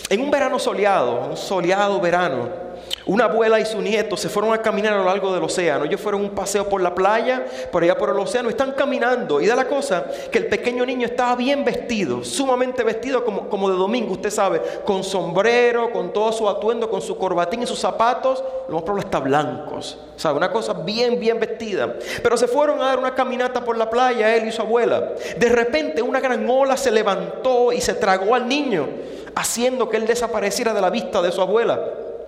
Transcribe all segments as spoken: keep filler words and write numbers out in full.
En un verano soleado, un soleado verano, una abuela y su nieto se fueron a caminar a lo largo del océano. Ellos fueron a un paseo por la playa, por allá por el océano, y están caminando. Y da la cosa que el pequeño niño estaba bien vestido, sumamente vestido como, como de domingo, usted sabe, con sombrero, con todo su atuendo, con su corbatín y sus zapatos, lo más probable está blancos. ¿Sabe? Una cosa bien, bien vestida. Pero se fueron a dar una caminata por la playa, él y su abuela. De repente una gran ola se levantó y se tragó al niño, haciendo que él desapareciera de la vista de su abuela.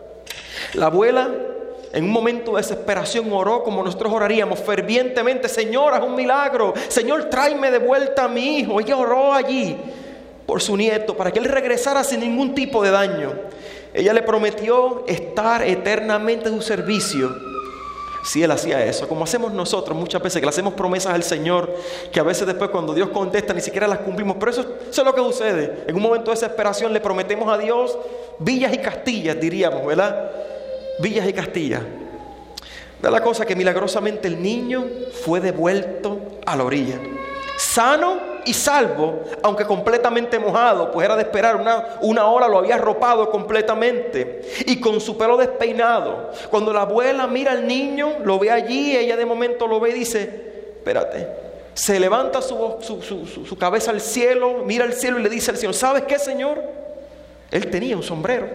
La abuela, en un momento de desesperación, oró como nosotros oraríamos fervientemente: Señor, haz un milagro, Señor, tráeme de vuelta a mi hijo. Ella oró allí por su nieto para que él regresara sin ningún tipo de daño. Ella le prometió estar eternamente en su servicio si él hacía eso, como hacemos nosotros muchas veces, que le hacemos promesas al Señor, que a veces después cuando Dios contesta ni siquiera las cumplimos. Pero eso, eso es lo que sucede. En un momento de desesperación le prometemos a Dios villas y castillas, diríamos, ¿verdad? Villas y castillas. Da la cosa que milagrosamente el niño fue devuelto a la orilla, sano y salvo, aunque completamente mojado, pues era de esperar, una, una hora lo había arropado completamente, y con su pelo despeinado. Cuando la abuela mira al niño, lo ve allí, ella de momento lo ve y dice: espérate. Se levanta su, su, su, su, su cabeza al cielo, mira al cielo y le dice al Señor: ¿sabes qué, Señor? Él tenía un sombrero.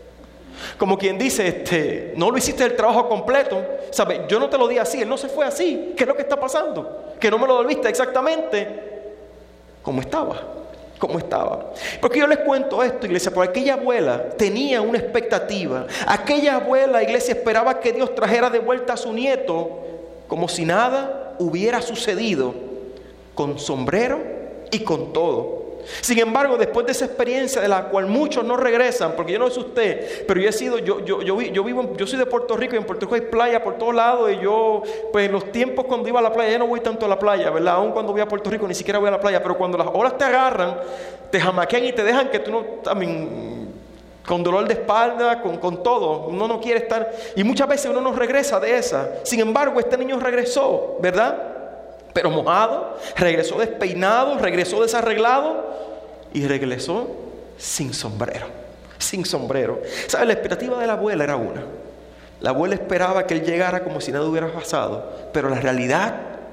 Como quien dice, este, no lo hiciste el trabajo completo, ¿sabe? Yo no te lo di así, él no se fue así. ¿Qué es lo que está pasando? Que no me lo devolviste exactamente como estaba, como estaba. Porque yo les cuento esto, iglesia, porque aquella abuela tenía una expectativa. Aquella abuela, iglesia, esperaba que Dios trajera de vuelta a su nieto como si nada hubiera sucedido, con sombrero y con todo. Sin embargo, después de esa experiencia de la cual muchos no regresan, porque yo no sé usted, pero yo he sido, yo, yo, yo, yo vivo, yo soy de Puerto Rico, y en Puerto Rico hay playa por todos lados, y yo, pues en los tiempos cuando iba a la playa, ya no voy tanto a la playa, ¿verdad? Aún cuando voy a Puerto Rico ni siquiera voy a la playa, pero cuando las olas te agarran, te jamaquean y te dejan que tú no, también, con dolor de espalda, con, con todo, uno no quiere estar, y muchas veces uno no regresa de esa. Sin embargo, este niño regresó, ¿verdad? Pero mojado, regresó despeinado, regresó desarreglado y regresó sin sombrero, sin sombrero. ¿Sabe? La expectativa de la abuela era una. La abuela esperaba que él llegara como si nada hubiera pasado, pero la realidad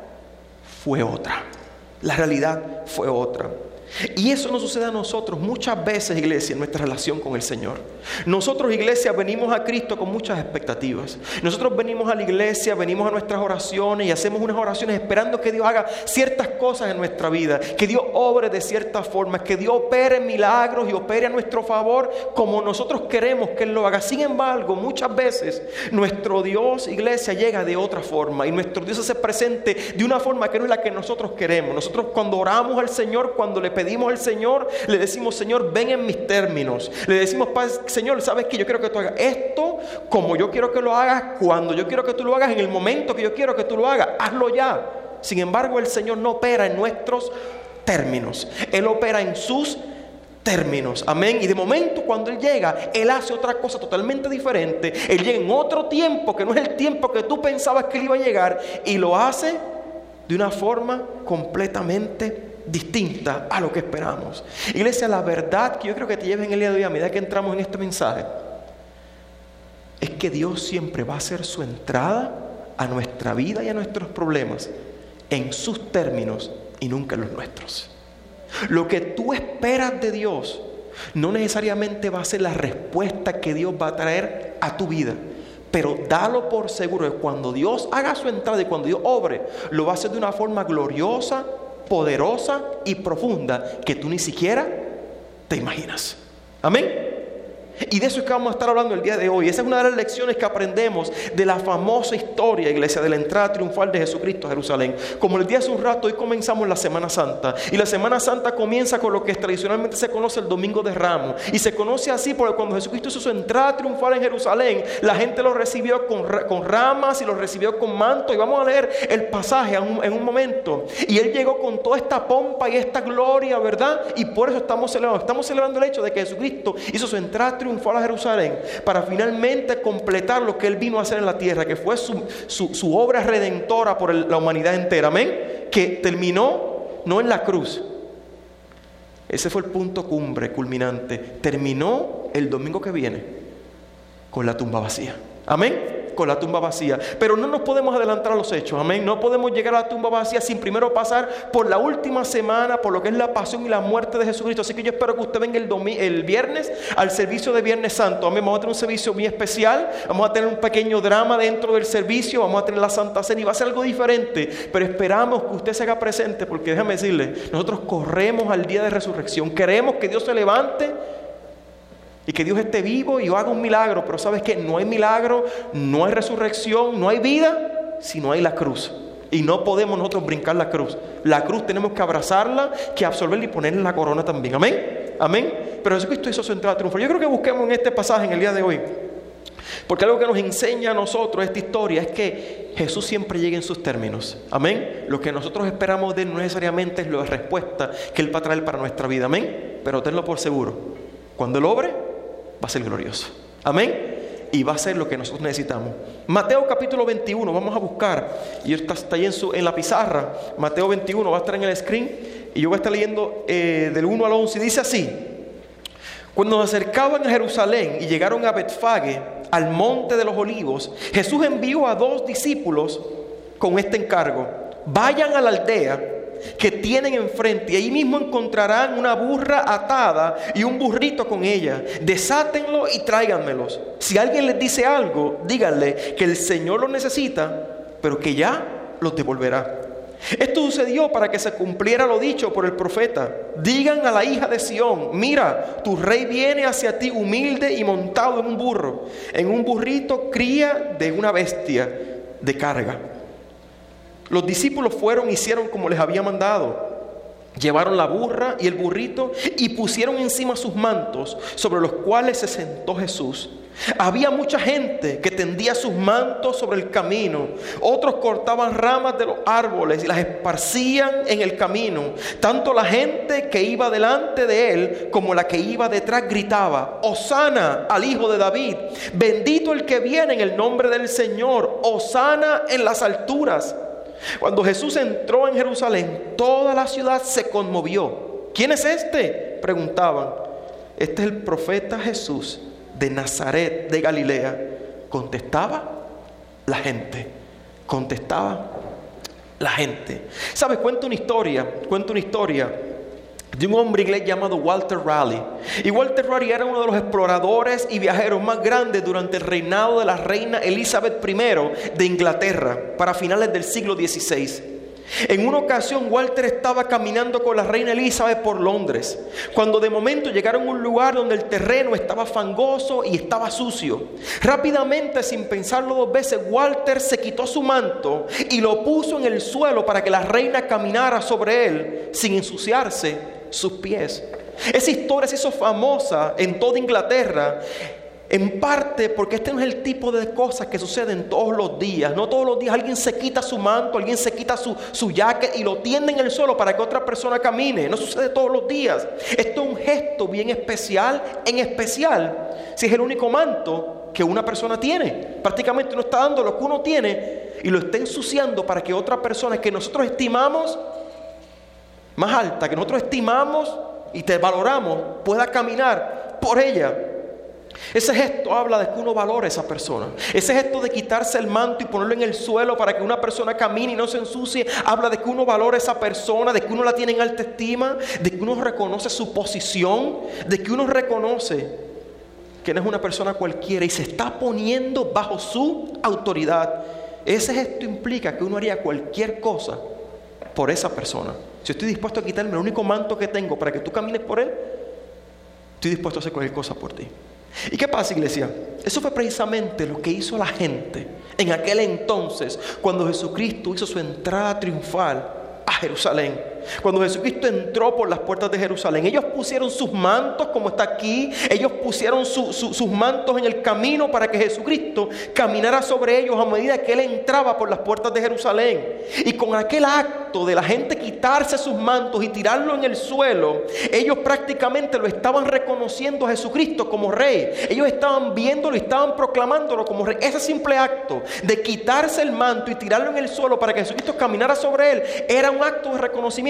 fue otra. La realidad fue otra. Y eso nos sucede a nosotros muchas veces, iglesia, en nuestra relación con el Señor. Nosotros, iglesia, venimos a Cristo con muchas expectativas. Nosotros venimos a la iglesia, venimos a nuestras oraciones y hacemos unas oraciones esperando que Dios haga ciertas cosas en nuestra vida, que Dios obre de ciertas formas, que Dios opere milagros y opere a nuestro favor como nosotros queremos que Él lo haga. Sin embargo, muchas veces nuestro Dios, iglesia, llega de otra forma, y nuestro Dios se hace presente de una forma que no es la que nosotros queremos. Nosotros, cuando oramos al Señor, cuando le pedimos Pedimos al Señor, le decimos: Señor, ven en mis términos. Le decimos: Señor, ¿sabes qué? Yo quiero que tú hagas esto como yo quiero que lo hagas, cuando yo quiero que tú lo hagas, en el momento que yo quiero que tú lo hagas. Hazlo ya. Sin embargo, el Señor no opera en nuestros términos. Él opera en sus términos. Amén. Y de momento, cuando Él llega, Él hace otra cosa totalmente diferente. Él llega en otro tiempo que no es el tiempo que tú pensabas que Él iba a llegar, y lo hace de una forma completamente distinta a lo que esperamos. Iglesia, la verdad que yo creo que te lleves en el día de hoy, a medida que entramos en este mensaje, es que Dios siempre va a hacer su entrada a nuestra vida y a nuestros problemas en sus términos y nunca en los nuestros. Lo que tú esperas de Dios no necesariamente va a ser la respuesta que Dios va a traer a tu vida, pero dalo por seguro que cuando Dios haga su entrada y cuando Dios obre, lo va a hacer de una forma gloriosa, poderosa y profunda que tú ni siquiera te imaginas. Amén. Y de eso es que vamos a estar hablando el día de hoy. Esa es una de las lecciones que aprendemos de la famosa historia, iglesia, de la entrada triunfal de Jesucristo a Jerusalén. Como les dije hace un rato, hoy comenzamos la Semana Santa. Y la Semana Santa comienza con lo que tradicionalmente se conoce el Domingo de Ramos. Y se conoce así porque cuando Jesucristo hizo su entrada triunfal en Jerusalén, la gente lo recibió con, con ramas y lo recibió con manto. Y vamos a leer el pasaje en un, en un momento. Y Él llegó con toda esta pompa y esta gloria, ¿verdad? Y por eso estamos celebrando. Estamos celebrando el hecho de que Jesucristo hizo su entrada triunfal a Jerusalén para finalmente completar lo que Él vino a hacer en la tierra, que fue su, su, su obra redentora por el, la humanidad entera. Amén. Que terminó no en la cruz. Ese fue el punto cumbre, culminante. Terminó el domingo que viene con la tumba vacía. Amén. Con la tumba vacía. Pero no nos podemos adelantar a los hechos. Amén. No podemos llegar a la tumba vacía sin primero pasar por la última semana, por lo que es la pasión y la muerte de Jesucristo. Así que yo espero que usted venga el, domi- el viernes al servicio de Viernes Santo. Amén. Vamos a tener un servicio muy especial. Vamos a tener un pequeño drama dentro del servicio. Vamos a tener la Santa Cena y va a ser algo diferente. Pero esperamos que usted se haga presente, porque déjame decirle, nosotros corremos al día de resurrección. Queremos que Dios se levante y que Dios esté vivo y haga un milagro. Pero ¿sabes qué? No hay milagro, no hay resurrección, no hay vida si no hay la cruz. Y no podemos nosotros brincar la cruz. La cruz tenemos que abrazarla, que absorberla y ponerle la corona también. Amén. Amén. Pero Jesucristo hizo su entrada triunfal. Yo creo que busquemos en este pasaje en el día de hoy, porque algo que nos enseña a nosotros esta historia es que Jesús siempre llega en sus términos. Amén. Lo que nosotros esperamos de él no necesariamente es la respuesta que él va a traer para nuestra vida. Amén. Pero tenlo por seguro, cuando él obre, va a ser glorioso. Amén. Y va a ser lo que nosotros necesitamos. Mateo capítulo veintiuno, vamos a buscar. Y está, está ahí en, su, en la pizarra. Mateo veintiuno va a estar en el screen. Y yo voy a estar leyendo eh, del uno al once. Y dice así: cuando se acercaban a Jerusalén y llegaron a Betfage, al monte de los olivos, Jesús envió a dos discípulos con este encargo: vayan a la aldea que tienen enfrente, y ahí mismo encontrarán una burra atada y un burrito con ella. Desátenlo y tráiganmelos. Si alguien les dice algo, díganle que el Señor los necesita, pero que ya los devolverá. Esto sucedió para que se cumpliera lo dicho por el profeta: digan a la hija de Sión, mira, tu rey viene hacia ti humilde y montado en un burro, en un burrito cría de una bestia de carga. Los discípulos fueron y hicieron como les había mandado. Llevaron la burra y el burrito y pusieron encima sus mantos, sobre los cuales se sentó Jesús. Había mucha gente que tendía sus mantos sobre el camino. Otros cortaban ramas de los árboles y las esparcían en el camino. Tanto la gente que iba delante de él como la que iba detrás gritaba: Hosana al Hijo de David. Bendito el que viene en el nombre del Señor. Hosana en las alturas. Cuando Jesús entró en Jerusalén, toda la ciudad se conmovió. ¿Quién es este?, preguntaban. Este es el profeta Jesús de Nazaret de Galilea. Contestaba la gente. Contestaba la gente. ¿Sabes? Cuento una historia. Cuento una historia de un hombre inglés llamado Walter Raleigh. Y Walter Raleigh era uno de los exploradores y viajeros más grandes durante el reinado de la reina Elizabeth primero de Inglaterra, para finales del siglo dieciséis. En una ocasión Walter estaba caminando con la reina Elizabeth por Londres, cuando de momento llegaron a un lugar donde el terreno estaba fangoso y estaba sucio. Rápidamente, sin pensarlo dos veces, Walter se quitó su manto y lo puso en el suelo para que la reina caminara sobre él sin ensuciarse sus pies. Esa historia se hizo famosa en toda Inglaterra, en parte porque este no es el tipo de cosas que suceden todos los días. No todos los días alguien se quita su manto, alguien se quita su, su jacket y lo tiende en el suelo para que otra persona camine. No sucede todos los días. Esto es un gesto bien especial, en especial si es el único manto que una persona tiene. Prácticamente uno está dando lo que uno tiene y lo está ensuciando para que otra persona que nosotros estimamos más alta, que nosotros estimamos y te valoramos, pueda caminar por ella. Ese gesto habla de que uno valora a esa persona. Ese gesto de quitarse el manto y ponerlo en el suelo para que una persona camine y no se ensucie, habla de que uno valora a esa persona, de que uno la tiene en alta estima, de que uno reconoce su posición, de que uno reconoce que no es una persona cualquiera y se está poniendo bajo su autoridad. Ese gesto implica que uno haría cualquier cosa por esa persona. Si estoy dispuesto a quitarme el único manto que tengo para que tú camines por él, estoy dispuesto a hacer cualquier cosa por ti. ¿Y qué pasa, iglesia? Eso fue precisamente lo que hizo la gente en aquel entonces, cuando Jesucristo hizo su entrada triunfal a Jerusalén. Cuando Jesucristo entró por las puertas de Jerusalén, ellos pusieron sus mantos, como está aquí. Ellos pusieron su, su, sus mantos en el camino para que Jesucristo caminara sobre ellos a medida que Él entraba por las puertas de Jerusalén. Y con aquel acto de la gente quitarse sus mantos y tirarlo en el suelo, ellos prácticamente lo estaban reconociendo a Jesucristo como Rey. Ellos estaban viéndolo y estaban proclamándolo como Rey. Ese simple acto de quitarse el manto y tirarlo en el suelo para que Jesucristo caminara sobre él era un acto de reconocimiento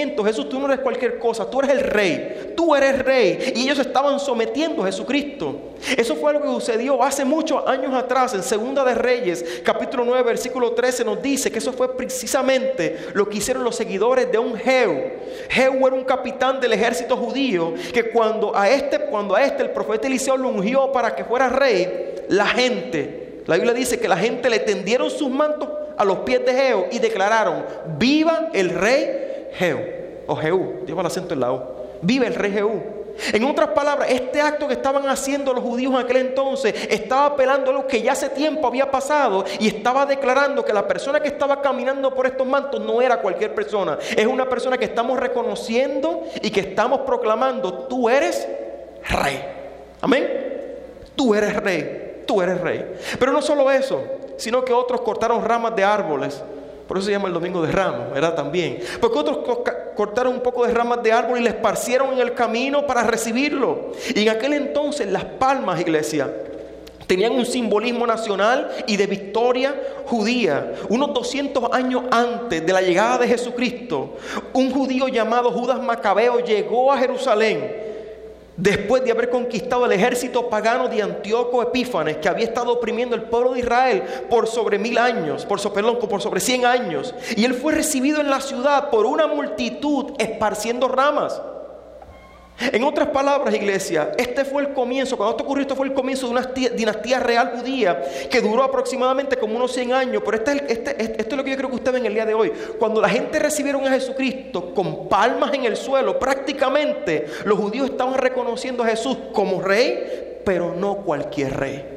reconocimiento: Jesús, tú no eres cualquier cosa, tú eres el rey, tú eres rey. Y ellos estaban sometiendo a Jesucristo. Eso fue algo que sucedió hace muchos años atrás. En Segunda de Reyes, capítulo nueve, versículo trece, nos dice que eso fue precisamente lo que hicieron los seguidores de un Jehú. Jehú era un capitán del ejército judío que cuando a este, cuando a este el profeta Eliseo lo ungió para que fuera rey, la gente, la Biblia dice que la gente le tendieron sus mantos a los pies de Jehú y declararon: viva el rey Jehú, o Jehú, lleva el acento en la O, viva el rey Jehú. En otras palabras, este acto que estaban haciendo los judíos en aquel entonces estaba apelando a lo que ya hace tiempo había pasado, y estaba declarando que la persona que estaba caminando por estos mantos no era cualquier persona. Es una persona que estamos reconociendo y que estamos proclamando: tú eres rey. Amén. Tú eres rey, tú eres rey. Pero no solo eso, sino que otros cortaron ramas de árboles. Por eso se llama el Domingo de Ramos, ¿verdad? También. Porque otros co- cortaron un poco de ramas de árbol y le esparcieron en el camino para recibirlo. Y en aquel entonces las palmas, iglesia, tenían un simbolismo nacional y de victoria judía. Unos doscientos años antes de la llegada de Jesucristo, un judío llamado Judas Macabeo llegó a Jerusalén después de haber conquistado el ejército pagano de Antíoco Epífanes, que había estado oprimiendo el pueblo de Israel por sobre mil años, por, so, perdón, por sobre cien años. Y él fue recibido en la ciudad por una multitud esparciendo ramas. En otras palabras, iglesia, este fue el comienzo, cuando esto ocurrió, esto fue el comienzo de una dinastía real judía que duró aproximadamente como unos cien años. Pero este, este, este, esto es lo que yo creo que ustedes ven el día de hoy. Cuando la gente recibieron a Jesucristo con palmas en el suelo, prácticamente los judíos estaban reconociendo a Jesús como rey, pero no cualquier rey,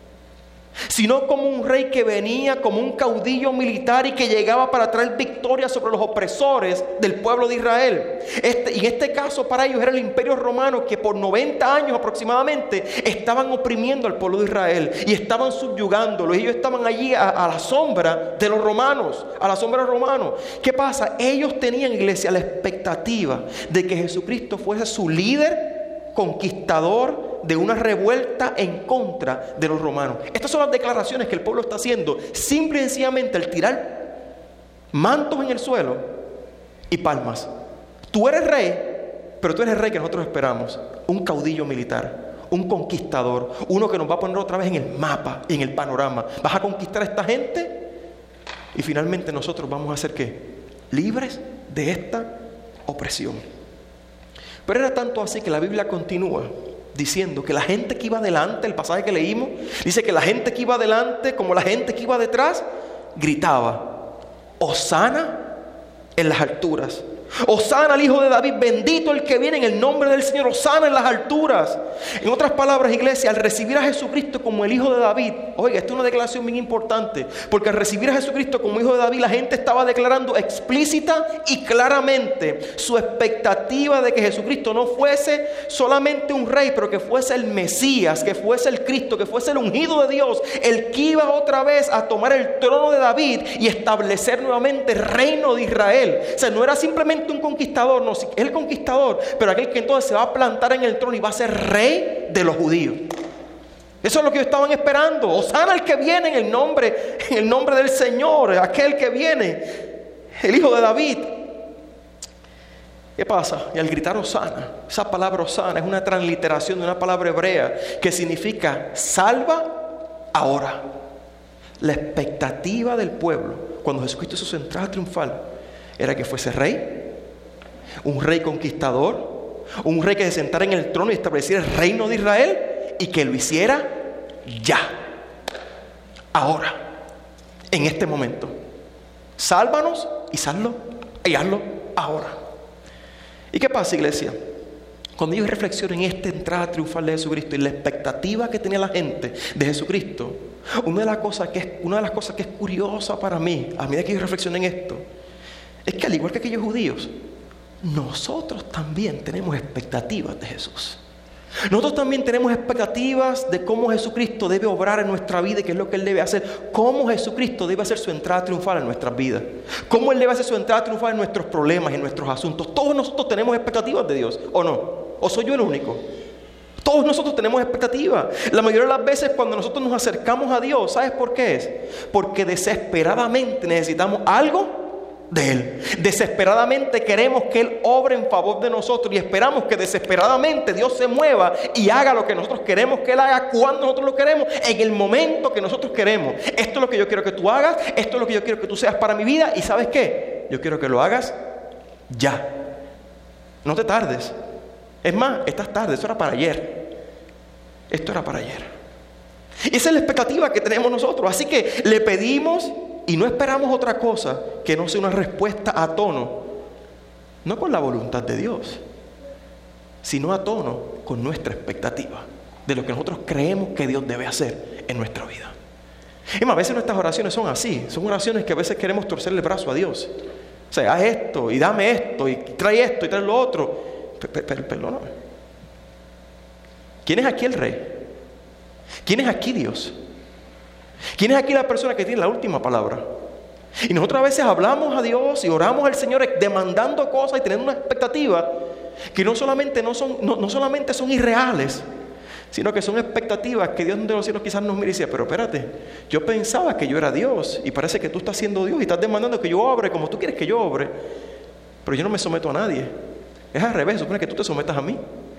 sino como un rey que venía como un caudillo militar y que llegaba para traer victoria sobre los opresores del pueblo de Israel. Este, y en este caso para ellos era el Imperio Romano, que por noventa años aproximadamente estaban oprimiendo al pueblo de Israel y estaban subyugándolo. Ellos estaban allí a, a la sombra de los romanos, a la sombra de los romanos. ¿Qué pasa? Ellos tenían, iglesia, la expectativa de que Jesucristo fuese su líder conquistador de una revuelta en contra de los romanos. Estas son las declaraciones que el pueblo está haciendo, simple y sencillamente al tirar mantos en el suelo y palmas. Tú eres rey, pero tú eres el rey que nosotros esperamos, un caudillo militar, un conquistador, uno que nos va a poner otra vez en el mapa, en el panorama. Vas a conquistar a esta gente y finalmente nosotros vamos a ser ¿qué? Libres de esta opresión. Pero era tanto así que la Biblia continúa diciendo que la gente que iba adelante, el pasaje que leímos, dice que la gente que iba adelante, como la gente que iba detrás, gritaba: Hosana en las alturas. Hosana al Hijo de David, bendito el que viene en el nombre del Señor, hosana en las alturas. En otras palabras, iglesia, al recibir a Jesucristo como el Hijo de David, oiga, esta es una declaración bien importante, porque al recibir a Jesucristo como Hijo de David, la gente estaba declarando explícita y claramente su expectativa de que Jesucristo no fuese solamente un rey, pero que fuese el Mesías, que fuese el Cristo, que fuese el ungido de Dios, el que iba otra vez a tomar el trono de David y establecer nuevamente el reino de Israel. O sea, no era simplemente un conquistador, no, es el conquistador, pero aquel que entonces se va a plantar en el trono y va a ser rey de los judíos. Eso es lo que ellos estaban esperando. Hosana al que viene en el nombre, en el nombre del Señor, aquel que viene, el Hijo de David. ¿Qué pasa? Y al gritar Hosana, esa palabra Hosana es una transliteración de una palabra hebrea que significa salva ahora. La expectativa del pueblo cuando Jesucristo hizo su entrada triunfal era que fuese rey, un rey conquistador, un rey que se sentara en el trono y estableciera el reino de Israel, y que lo hiciera ya, ahora, en este momento. Sálvanos y sallo y hazlo ahora. ¿Y qué pasa, iglesia? Cuando ellos reflexionan en esta entrada triunfal de Jesucristo y la expectativa que tenía la gente de Jesucristo, una de las cosas que es, una de las cosas que es curiosa para mí, a medida que ellos reflexionan en esto, es que al igual que aquellos judíos, nosotros también tenemos expectativas de Jesús. Nosotros también tenemos expectativas de cómo Jesucristo debe obrar en nuestra vida y qué es lo que Él debe hacer. Cómo Jesucristo debe hacer su entrada triunfal en nuestras vidas. Cómo Él debe hacer su entrada triunfal en nuestros problemas y en nuestros asuntos. Todos nosotros tenemos expectativas de Dios, ¿o no? ¿O soy yo el único? Todos nosotros tenemos expectativas. La mayoría de las veces cuando nosotros nos acercamos a Dios, ¿sabes por qué es? Porque desesperadamente necesitamos algo de Él. Desesperadamente queremos que Él obre en favor de nosotros y esperamos que desesperadamente Dios se mueva y haga lo que nosotros queremos que Él haga cuando nosotros lo queremos, en el momento que nosotros queremos. Esto es lo que yo quiero que tú hagas, esto es lo que yo quiero que tú seas para mi vida, y ¿sabes qué? Yo quiero que lo hagas ya. No te tardes. Es más, estás tarde, eso era para ayer. Esto era para ayer. Y esa es la expectativa que tenemos nosotros. Así que le pedimos y no esperamos otra cosa que no sea una respuesta a tono, no con la voluntad de Dios, sino a tono con nuestra expectativa de lo que nosotros creemos que Dios debe hacer en nuestra vida. Y más, a veces nuestras oraciones son así. Son oraciones que a veces queremos torcerle el brazo a Dios. O sea, haz esto y dame esto y trae esto y trae lo otro. Perdóname. ¿Quién es aquí el rey? ¿Quién es aquí Dios? ¿Quién es aquí la persona que tiene la última palabra? Y nosotros a veces hablamos a Dios y oramos al Señor demandando cosas y teniendo una expectativa que no solamente, no son, no, no solamente son irreales, sino que son expectativas que Dios de los cielos quizás nos mire y dice: pero espérate, yo pensaba que yo era Dios y parece que tú estás siendo Dios y estás demandando que yo obre como tú quieres que yo obre, pero yo no me someto a nadie. Es al revés, supone que tú te sometas a mí.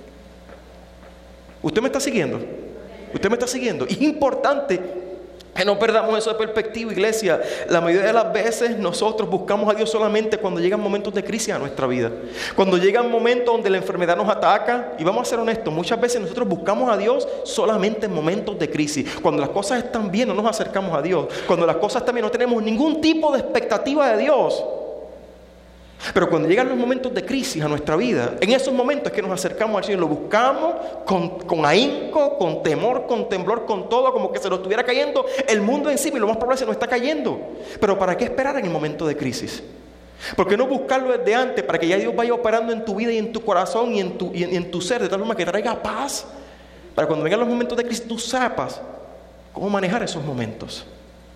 ¿Usted me está siguiendo? ¿Usted me está siguiendo? Y es importante que no perdamos eso de perspectiva, iglesia. La mayoría de las veces nosotros buscamos a Dios solamente cuando llegan momentos de crisis a nuestra vida. Cuando llegan momentos donde la enfermedad nos ataca. Y vamos a ser honestos, muchas veces nosotros buscamos a Dios solamente en momentos de crisis. Cuando las cosas están bien no nos acercamos a Dios. Cuando las cosas están bien no tenemos ningún tipo de expectativa de Dios. Pero cuando llegan los momentos de crisis a nuestra vida, en esos momentos es que nos acercamos al Señor, lo buscamos con, con ahínco, con temor, con temblor, con todo, como que se nos estuviera cayendo el mundo encima, y lo más probable es que se nos está cayendo. Pero ¿para qué esperar en el momento de crisis? ¿Por qué no buscarlo desde antes para que ya Dios vaya operando en tu vida y en tu corazón y en tu, y en, y en tu ser, de tal forma que traiga paz? Para cuando vengan los momentos de crisis tú sepas cómo manejar esos momentos,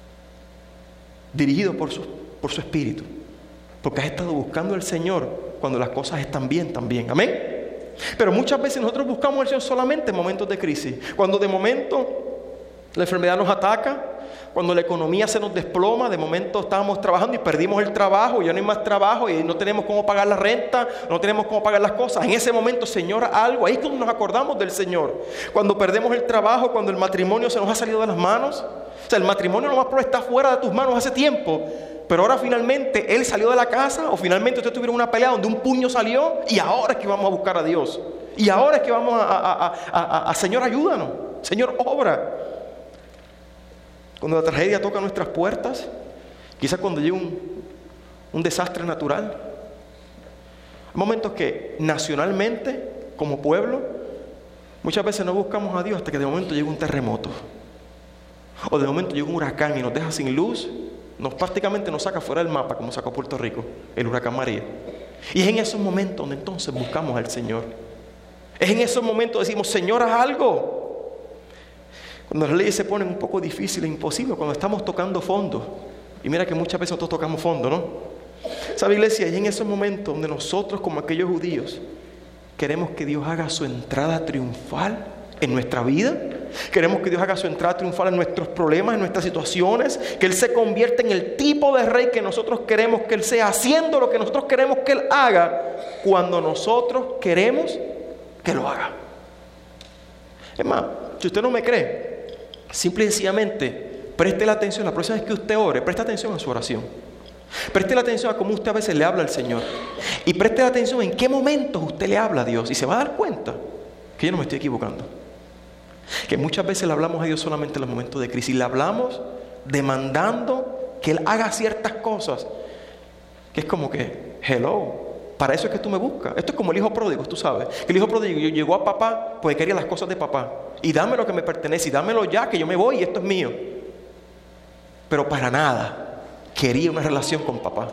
dirigido por su, por su Espíritu. Porque has estado buscando al Señor cuando las cosas están bien también. Amén. Pero muchas veces nosotros buscamos al Señor solamente en momentos de crisis. Cuando de momento la enfermedad nos ataca, cuando la economía se nos desploma, de momento estábamos trabajando y perdimos el trabajo, ya no hay más trabajo y no tenemos cómo pagar la renta, no tenemos cómo pagar las cosas. En ese momento, Señor, algo, ahí es cuando nos acordamos del Señor. Cuando perdemos el trabajo, cuando el matrimonio se nos ha salido de las manos. O sea, el matrimonio no más probable está fuera de tus manos hace tiempo. Pero ahora finalmente él salió de la casa, o finalmente ustedes tuvieron una pelea donde un puño salió, y ahora es que vamos a buscar a Dios. Y ahora es que vamos a, a, a, a, a Señor, ayúdanos. Señor, obra. Cuando la tragedia toca nuestras puertas, quizás cuando llega un, un desastre natural. Hay momentos que nacionalmente, como pueblo, muchas veces no buscamos a Dios hasta que de momento llega un terremoto. O de momento llega un huracán y nos deja sin luz. Nos prácticamente nos saca fuera del mapa, como sacó Puerto Rico el huracán María. Y es en esos momentos donde entonces buscamos al Señor. Es en esos momentos decimos: Señor, haz algo. Cuando las leyes se ponen un poco difíciles e imposibles, cuando estamos tocando fondo. Y mira que muchas veces nosotros tocamos fondo, ¿no? ¿Sabe, iglesia? Y en esos momentos donde nosotros, como aquellos judíos, queremos que Dios haga su entrada triunfal en nuestra vida. Queremos que Dios haga su entrada triunfal en nuestros problemas, en nuestras situaciones, que Él se convierta en el tipo de rey que nosotros queremos que Él sea, haciendo lo que nosotros queremos que Él haga, cuando nosotros queremos que lo haga. Es más, si usted no me cree, simple y sencillamente preste la atención, la próxima vez que usted ore, preste atención a su oración. Preste la atención a cómo usted a veces le habla al Señor. Y preste la atención en qué momentos usted le habla a Dios, y se va a dar cuenta que yo no me estoy equivocando. Que muchas veces le hablamos a Dios solamente en los momentos de crisis. Le hablamos demandando que Él haga ciertas cosas, que es como que, hello, para eso es que tú me buscas. Esto es como el hijo pródigo, tú sabes. Que el hijo pródigo llegó a papá porque quería las cosas de papá. Y dame lo que me pertenece, y dámelo ya, que yo me voy y esto es mío. Pero para nada quería una relación con papá.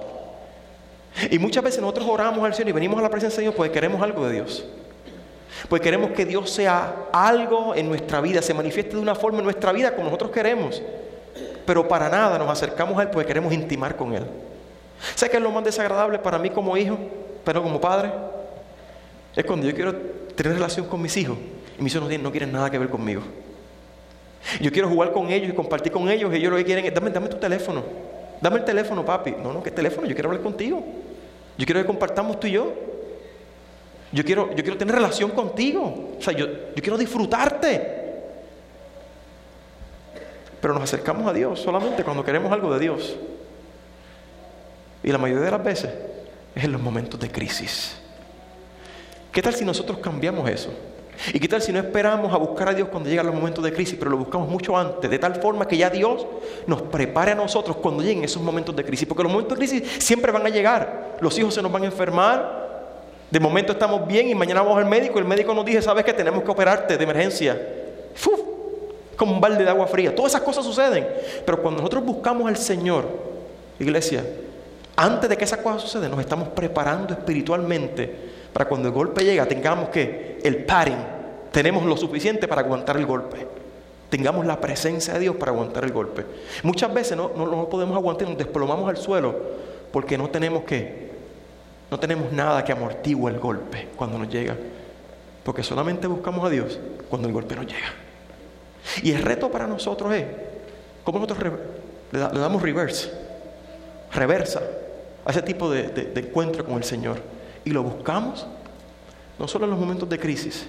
Y muchas veces nosotros oramos al Señor y venimos a la presencia de Dios porque queremos algo de Dios. Pues queremos que Dios sea algo en nuestra vida, se manifieste de una forma en nuestra vida como nosotros queremos. Pero para nada nos acercamos a Él porque queremos intimar con Él. ¿Sabes qué es lo más desagradable para mí como hijo, pero como padre? Es cuando yo quiero tener relación con mis hijos y mis hijos no, tienen, no quieren nada que ver conmigo. Yo quiero jugar con ellos y compartir con ellos, y ellos lo que quieren es: dame, dame tu teléfono. Dame el teléfono, papi. No, no, ¿qué teléfono? Yo quiero hablar contigo. Yo quiero que compartamos tú y yo. Yo quiero, yo quiero tener relación contigo. O sea, yo, yo quiero disfrutarte. Pero nos acercamos a Dios solamente cuando queremos algo de Dios. Y la mayoría de las veces es en los momentos de crisis. ¿Qué tal si nosotros cambiamos eso? ¿Y qué tal si no esperamos a buscar a Dios cuando llegan los momentos de crisis, pero lo buscamos mucho antes, de tal forma que ya Dios nos prepare a nosotros cuando lleguen esos momentos de crisis? Porque los momentos de crisis siempre van a llegar. Los hijos se nos van a enfermar. De momento estamos bien y mañana vamos al médico y el médico nos dice, ¿sabes qué? Tenemos que operarte de emergencia. ¡Uf! Como un balde de agua fría. Todas esas cosas suceden. Pero cuando nosotros buscamos al Señor, iglesia, antes de que esas cosas sucedan, nos estamos preparando espiritualmente para cuando el golpe llega, tengamos que el padding, tenemos lo suficiente para aguantar el golpe. Tengamos la presencia de Dios para aguantar el golpe. Muchas veces no, no, no podemos aguantar, nos desplomamos al suelo porque no tenemos que, no tenemos nada que amortigue el golpe cuando nos llega. Porque solamente buscamos a Dios cuando el golpe nos llega. Y el reto para nosotros es, ¿cómo nosotros re, le, da, le damos reverse? Reversa a ese tipo de, de, de encuentro con el Señor. Y lo buscamos no solo en los momentos de crisis,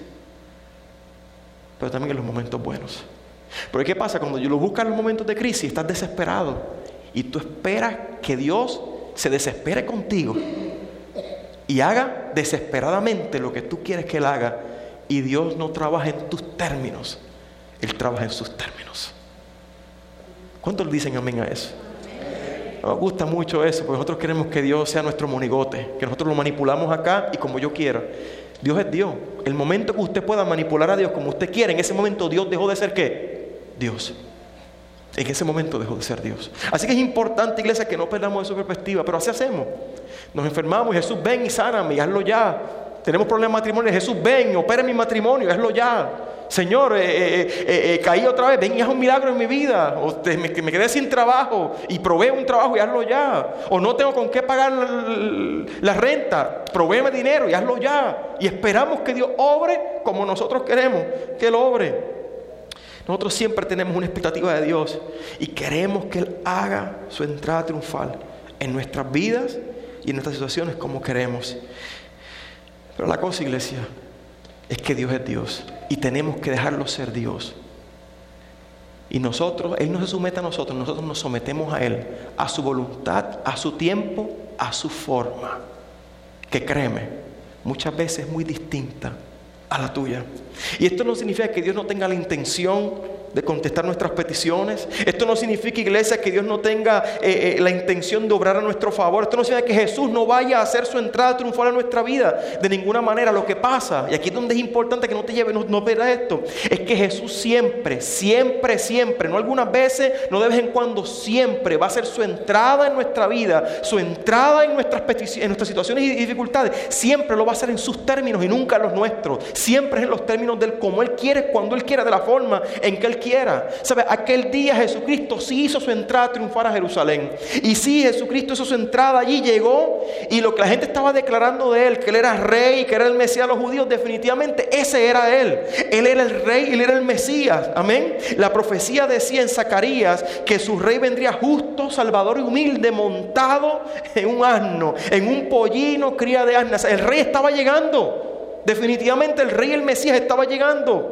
pero también en los momentos buenos. Porque ¿qué pasa? Cuando yo lo buscas en los momentos de crisis, estás desesperado y tú esperas que Dios se desespere contigo y haga desesperadamente lo que tú quieres que Él haga, y Dios no trabaja en tus términos, Él trabaja en sus términos. ¿Cuántos dicen amén a eso? Nos gusta mucho eso, porque nosotros queremos que Dios sea nuestro monigote, que nosotros lo manipulamos acá y como yo quiera. Dios es Dios. El momento que usted pueda manipular a Dios como usted quiere, en ese momento Dios dejó de ser ¿qué? Dios. En ese momento dejó de ser Dios. Así que es importante, iglesia, que no perdamos esa perspectiva, pero así hacemos. Nos enfermamos y Jesús, ven y sáname, y hazlo ya. Tenemos problemas de matrimonio, Jesús, ven, opera mi matrimonio, hazlo ya. Señor, eh, eh, eh, eh, caí otra vez, ven y haz un milagro en mi vida. O te, me, me quedé sin trabajo y provee un trabajo y hazlo ya. O no tengo con qué pagar la, la renta, provéeme dinero y hazlo ya. Y esperamos que Dios obre como nosotros queremos que Él obre. Nosotros siempre tenemos una expectativa de Dios y queremos que Él haga su entrada triunfal en nuestras vidas y en nuestras situaciones como queremos. Pero la cosa, iglesia, es que Dios es Dios y tenemos que dejarlo ser Dios. Y nosotros, Él no se somete a nosotros, nosotros nos sometemos a Él, a su voluntad, a su tiempo, a su forma, que créeme, muchas veces es muy distinta a la tuya. Y esto no significa que Dios no tenga la intención de contestar nuestras peticiones. Esto no significa, iglesia, que Dios no tenga eh, eh, la intención de obrar a nuestro favor. Esto no significa que Jesús no vaya a hacer su entrada triunfal en nuestra vida. De ninguna manera. Lo que pasa, y aquí es donde es importante que no te lleve, no, no pierdas esto, es que Jesús siempre, siempre, siempre, no algunas veces, no de vez en cuando, siempre va a hacer su entrada en nuestra vida, su entrada en nuestras peticiones, en nuestras situaciones y dificultades. Siempre lo va a hacer en sus términos y nunca en los nuestros. Siempre es en los términos de Él, como Él quiere, cuando Él quiera, de la forma en que Él quiera. ¿Sabe? Aquel día Jesucristo sí hizo su entrada triunfal a Jerusalén. Y sí, Jesucristo hizo su entrada allí, llegó, y lo que la gente estaba declarando de Él, que Él era rey, que era el Mesías de los judíos, definitivamente ese era Él. Él era el rey, Él era el Mesías. Amén. La profecía decía en Zacarías que su rey vendría justo, salvador y humilde, montado en un asno, en un pollino cría de asnas. El rey estaba llegando. Definitivamente el rey, el Mesías, estaba llegando.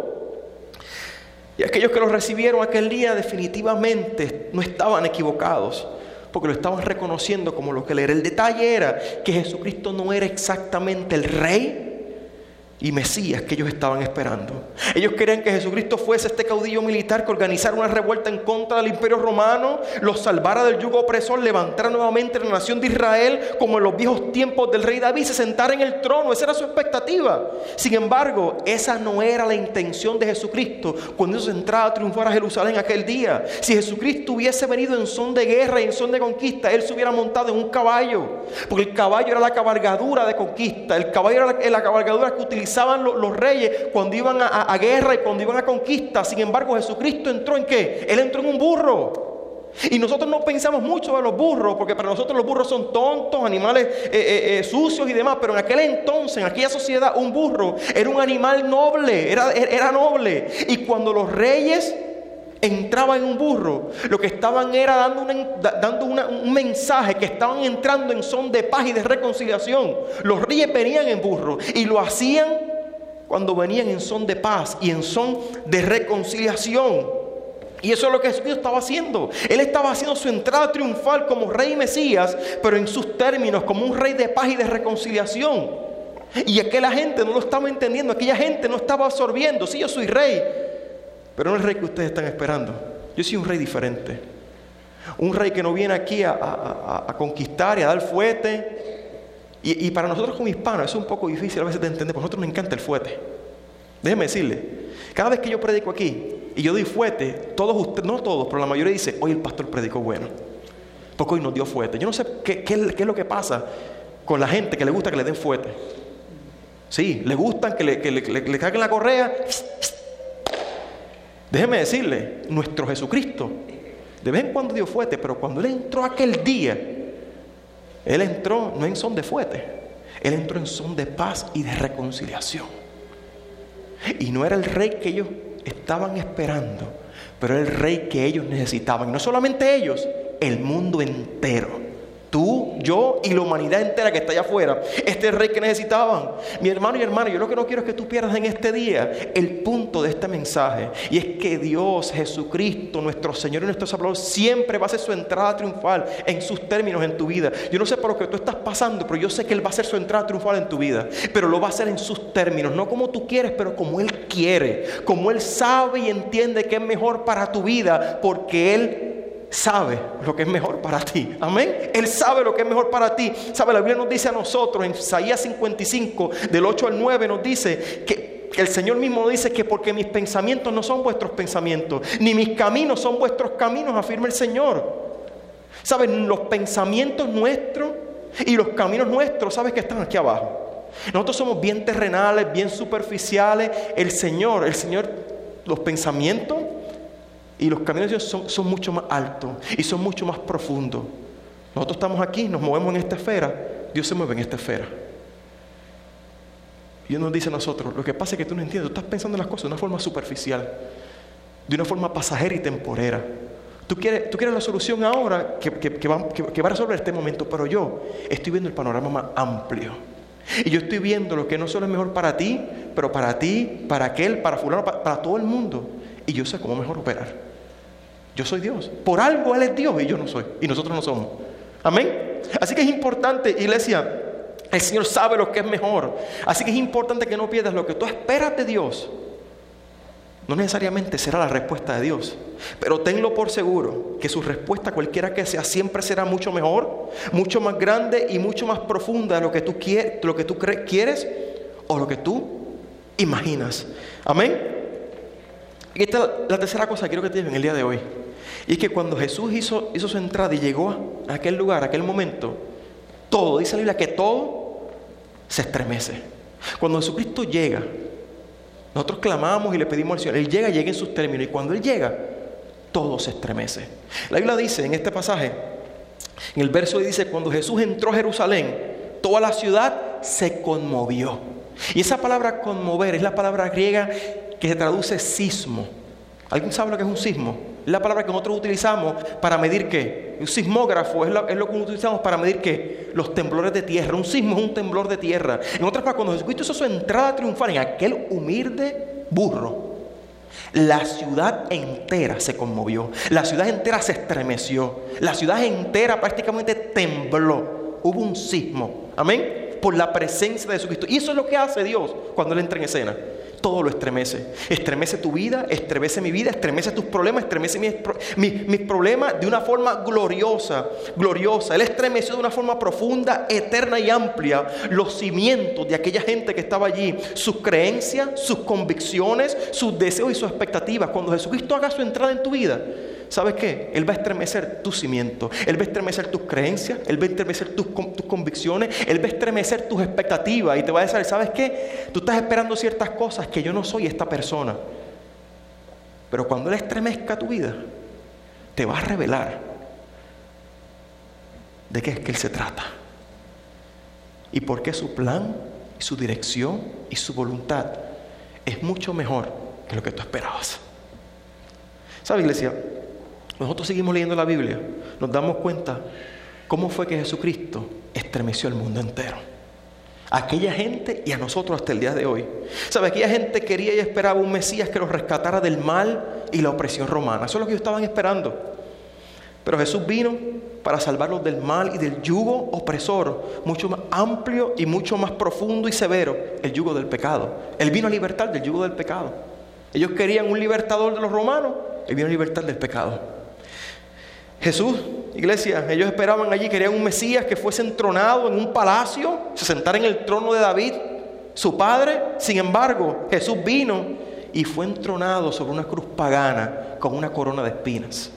Y aquellos que lo recibieron aquel día definitivamente no estaban equivocados, porque lo estaban reconociendo como lo que él era. El detalle era que Jesucristo no era exactamente el rey y Mesías que ellos estaban esperando. Ellos querían que Jesucristo fuese este caudillo militar que organizara una revuelta en contra del imperio romano, los salvara del yugo opresor, levantara nuevamente la nación de Israel como en los viejos tiempos del rey David, se sentara en el trono. Esa era su expectativa. Sin embargo, esa no era la intención de Jesucristo cuando hizo su entrada a triunfar a Jerusalén aquel día. Si Jesucristo hubiese venido en son de guerra y en son de conquista, Él se hubiera montado en un caballo, porque el caballo era la cabalgadura de conquista. El caballo era la, la cabalgadura que utilizaban los, los reyes cuando iban a, a, a guerra y cuando iban a conquista. Sin embargo, Jesucristo entró ¿en qué? Él entró en un burro. Y nosotros no pensamos mucho de los burros, porque para nosotros los burros son tontos, animales eh, eh, eh, sucios y demás. Pero en aquel entonces, en aquella sociedad, un burro era un animal noble, era, era noble. Y cuando los reyes entraba en un burro, lo que estaban era dando, una, dando una, un mensaje que estaban entrando en son de paz y de reconciliación. Los reyes venían en burro y lo hacían cuando venían en son de paz y en son de reconciliación. Y eso es lo que Jesús estaba haciendo. Él estaba haciendo su entrada triunfal como rey Mesías, pero en sus términos, como un rey de paz y de reconciliación. Y aquella gente no lo estaba entendiendo, aquella gente no estaba absorbiendo. Sí, yo soy rey, pero no es el rey que ustedes están esperando. Yo soy un rey diferente. Un rey que no viene aquí a, a, a, a conquistar y a dar fuete. Y, y para nosotros como hispanos eso es un poco difícil a veces de entender, porque a nosotros nos encanta el fuete. Déjeme decirle, cada vez que yo predico aquí y yo doy fuete, todos ustedes, no todos, pero la mayoría dice, hoy el pastor predicó bueno, porque hoy nos dio fuete. Yo no sé qué, qué, qué es lo que pasa con la gente que le gusta que le den fuete. Sí, le gustan que le, que le, le, le caguen la correa. Déjeme decirle, nuestro Jesucristo de vez en cuando dio fuete, pero cuando Él entró aquel día, Él entró no en son de fuete, Él entró en son de paz y de reconciliación. Y no era el rey que ellos estaban esperando, pero era el rey que ellos necesitaban. Y no solamente ellos, el mundo entero. Tú, yo y la humanidad entera que está allá afuera. Este es el rey que necesitaban. Mi hermano y hermana, yo lo que no quiero es que tú pierdas en este día el punto de este mensaje. Y es que Dios, Jesucristo, nuestro Señor y nuestro Salvador, siempre va a hacer su entrada triunfal en sus términos en tu vida. Yo no sé por lo que tú estás pasando, pero yo sé que Él va a hacer su entrada triunfal en tu vida. Pero lo va a hacer en sus términos, no como tú quieres, pero como Él quiere. Como Él sabe y entiende que es mejor para tu vida, porque Él sabe lo que es mejor para ti. Amén. Él sabe lo que es mejor para ti. Sabe, la Biblia nos dice a nosotros en Isaías cincuenta y cinco del ocho al nueve, nos dice que el Señor mismo nos dice que porque mis pensamientos no son vuestros pensamientos, ni mis caminos son vuestros caminos, afirma el Señor. Saben, los pensamientos nuestros y los caminos nuestros, sabes que están aquí abajo. Nosotros somos bien terrenales, bien superficiales. El Señor, el Señor, los pensamientos y los caminos de Dios son, son mucho más altos y son mucho más profundos. Nosotros estamos aquí, nos movemos en esta esfera, Dios se mueve en esta esfera. Y Dios nos dice a nosotros, lo que pasa es que tú no entiendes, tú estás pensando en las cosas de una forma superficial, de una forma pasajera y temporera. Tú quieres, tú quieres la solución ahora que, que, que, va, que, que va a resolver este momento, pero yo estoy viendo el panorama más amplio. Y yo estoy viendo lo que no solo es mejor para ti, pero para ti, para aquel, para fulano, para, para todo el mundo. Y yo sé cómo mejor operar. Yo soy Dios. Por algo Él es Dios y yo no soy. Y nosotros no somos. Amén. Así que es importante, iglesia, el Señor sabe lo que es mejor. Así que es importante que no pierdas lo que tú esperas de Dios. No necesariamente será la respuesta de Dios, pero tenlo por seguro que su respuesta, cualquiera que sea, siempre será mucho mejor, mucho más grande y mucho más profunda de lo que tú quieres, lo que tú quieres o lo que tú imaginas. Amén. Y esta es la tercera cosa que quiero que te lleven el día de hoy. Y es que cuando Jesús hizo, hizo su entrada y llegó a aquel lugar, a aquel momento, todo, dice la Biblia que todo se estremece. Cuando Jesucristo llega, nosotros clamamos y le pedimos al Señor, Él llega, llega en sus términos, y cuando Él llega, todo se estremece. La Biblia dice en este pasaje, en el verso dice, cuando Jesús entró a Jerusalén, toda la ciudad se conmovió. Y esa palabra conmover es la palabra griega que se traduce sismo. ¿Alguien sabe lo que es un sismo? Es la palabra que nosotros utilizamos para medir ¿qué? Un sismógrafo es, la, es lo que utilizamos para medir ¿qué? Los temblores de tierra. Un sismo es un temblor de tierra. En otras palabras, cuando Jesucristo hizo su entrada triunfal en aquel humilde burro, la ciudad entera se conmovió. La ciudad entera se estremeció. La ciudad entera prácticamente tembló. Hubo un sismo. Amén. Por la presencia de Jesucristo. Y eso es lo que hace Dios cuando Él entra en escena. Todo lo estremece. Estremece tu vida, estremece mi vida, estremece tus problemas, estremece mis, mis, mis problemas de una forma gloriosa, gloriosa. Él estremeció de una forma profunda, eterna y amplia los cimientos de aquella gente que estaba allí, sus creencias, sus convicciones, sus deseos y sus expectativas. Cuando Jesucristo haga su entrada en tu vida, ¿sabes qué? Él va a estremecer tus cimientos, Él va a estremecer tus creencias, Él va a estremecer tus, tus convicciones, Él va a estremecer tus expectativas y te va a decir, ¿sabes qué? Tú estás esperando ciertas cosas que yo no soy esta persona. Pero cuando Él estremezca tu vida, te va a revelar de qué es que Él se trata y por qué su plan, y su dirección y su voluntad es mucho mejor que lo que tú esperabas. ¿Sabe, iglesia? Nosotros seguimos leyendo la Biblia, nos damos cuenta cómo fue que Jesucristo estremeció el mundo entero. A aquella gente y a nosotros hasta el día de hoy. ¿Sabe? Aquella gente quería y esperaba un Mesías que los rescatara del mal y la opresión romana. Eso es lo que ellos estaban esperando. Pero Jesús vino para salvarlos del mal y del yugo opresor, mucho más amplio y mucho más profundo y severo, el yugo del pecado. Él vino a libertar del yugo del pecado. Ellos querían un libertador de los romanos, Él vino a libertar del pecado. Jesús, iglesia, ellos esperaban allí, querían un Mesías que fuese entronado en un palacio, se sentara en el trono de David, su padre. Sin embargo, Jesús vino y fue entronado sobre una cruz pagana con una corona de espinas.